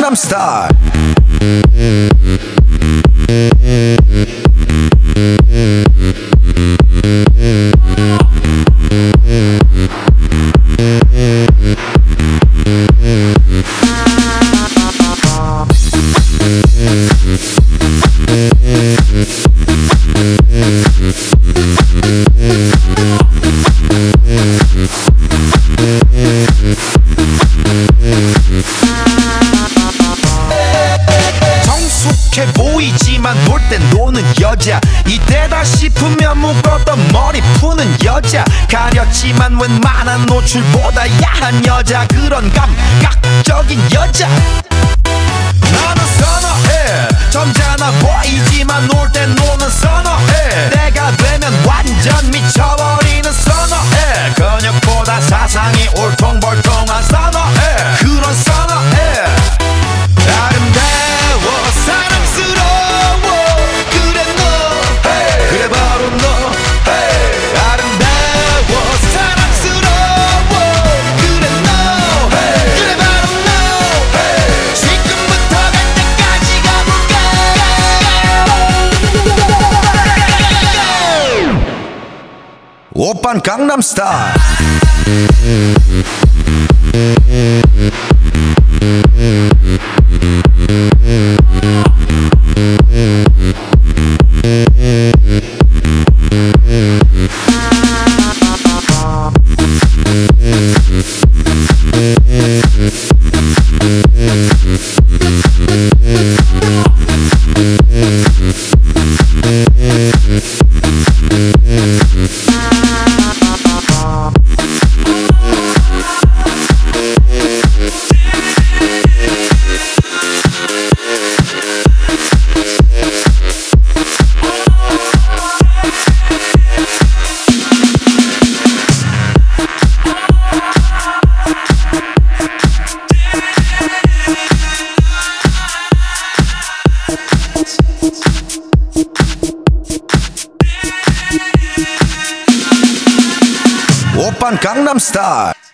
강남스타일. 성숙해 보이지만 놀 땐 노는 여자, 이때다 싶으면 묶었던 머리 푸는 여자, 가렸지만 웬만한 노출보다 야한 여자, 그런 감각적인 여자 나는 선호해. 점잖아 보이지만 놀 땐 노는 선호해. 내가 되면 완전 미쳐버리는 선호해. 근육보다 사상이 울퉁불퉁한 선호해. 그런 선호해. 아름다워 사랑스러워 그래 너 hey. 그래 바로 너 hey. 아름다워 사랑스러워 그래 너 hey. 그래 바로 너 hey. 지금부터 갈 때까지 가볼까. 오빤 강남스타일. 오빤 강남스타일.